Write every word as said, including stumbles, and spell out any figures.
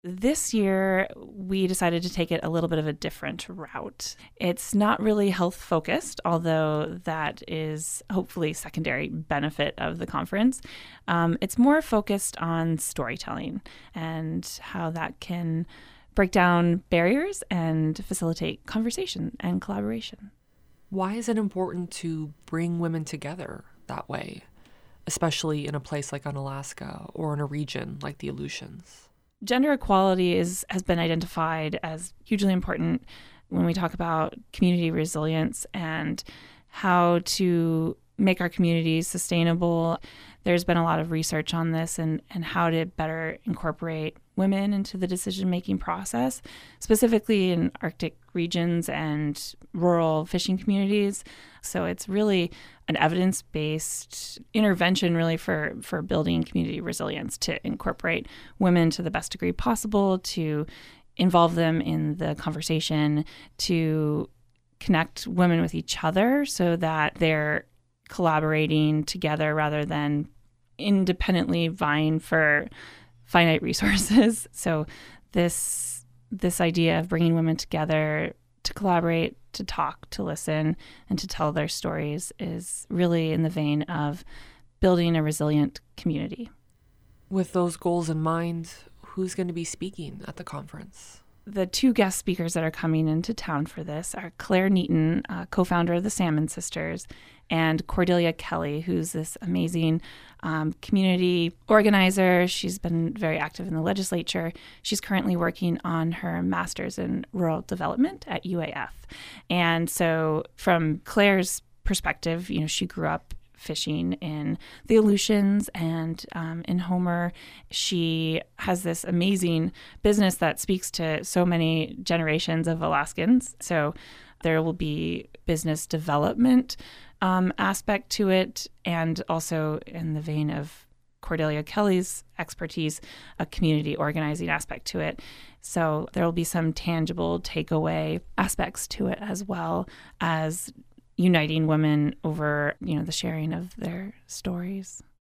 This year, we decided to take it a little bit of a different route. It's not really health focused, although that is hopefully secondary benefit of the conference. Um, it's more focused on storytelling and how that can break down barriers and facilitate conversation and collaboration. Why is it important to bring women together that way, especially in a place like Unalaska or in a region like the Aleutians? Gender equality is has been identified as hugely important when we talk about community resilience and how to make our communities sustainable. There's been a lot of research on this and, and how to better incorporate women into the decision-making process, specifically in Arctic regions and rural fishing communities. So it's really an evidence-based intervention really for, for building community resilience, to incorporate women to the best degree possible, to involve them in the conversation, to connect women with each other so that they're collaborating together rather than independently vying for finite resources. So this this idea of bringing women together to collaborate, to talk, to listen, and to tell their stories is really in the vein of building a resilient community. With those goals in mind, who's going to be speaking at the conference? The two guest speakers that are coming into town for this are Claire Neaton, uh, co-founder of the Salmon Sisters, and Cordelia Kelly, who's this amazing um, community organizer. She's been very active in the legislature. She's currently working on her master's in rural development at U A F. And so from Claire's perspective, you know, she grew up fishing in the Aleutians and um, in Homer. She has this amazing business that speaks to so many generations of Alaskans. So there will be business development um, aspect to it, and also in the vein of Cordelia Kelly's expertise, a community organizing aspect to it. So there will be some tangible takeaway aspects to it, as well as uniting women over, you know, the sharing of their stories.